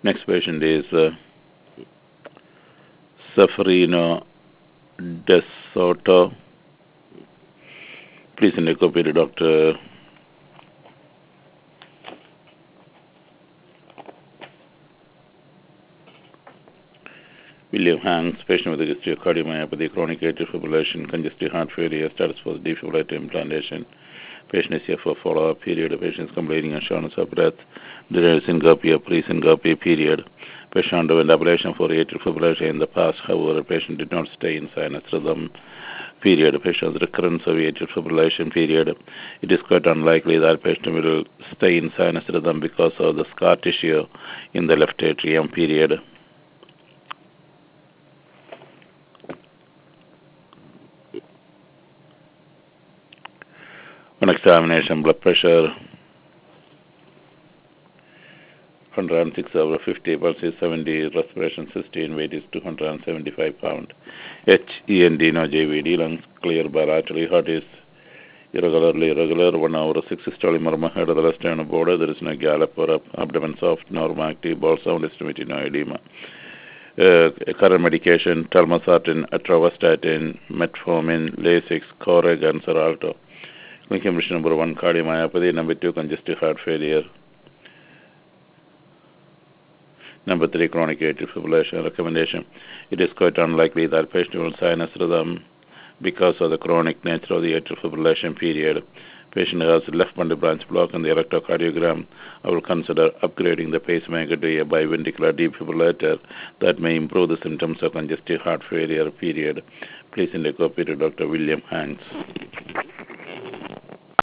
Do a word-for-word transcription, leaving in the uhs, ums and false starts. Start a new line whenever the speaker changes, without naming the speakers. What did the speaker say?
Next patient is uh, Seferino De Soto. Please send a copy to Doctor William Hanks, patient with a history of cardiomyopathy, chronic atrial fibrillation, congestive heart failure, status for defibrillator implantation. Patient is here for follow-up period. The patient is complaining and shortness of breath, delayed syncope or pre-syncope period. Patient underwent ablation for atrial fibrillation in the past. However, the patient did not stay in sinus rhythm period. The patient has recurrence of atrial fibrillation period. It is quite unlikely that patient will stay in sinus rhythm because of the scar tissue in the left atrium period. On examination, blood pressure one hundred six over fifty, pulse is seventy, respiration sixteen, weight is two hundred seventy-five pounds. H E N D, no J V D, lungs clear bilaterally, heart is irregularly irregular, one hour six systolic murmur, head of the left sternal border, there is no gallop or up, abdomen soft, normal active, bowel sound, extremity no edema. Uh, current medication, telmisartan, atorvastatin, metformin, Lasix, Coreg, and Xarelto. Clinical condition number one, cardiomyopathy. Number two, congestive heart failure. Number three, chronic atrial fibrillation. Recommendation: it is quite unlikely that patient will sinus rhythm because of the chronic nature of the atrial fibrillation period. Patient has left bundle branch block in the electrocardiogram. I will consider upgrading the pacemaker to a biventricular defibrillator that may improve the symptoms of congestive heart failure period. Please send a copy to Doctor William Hanks.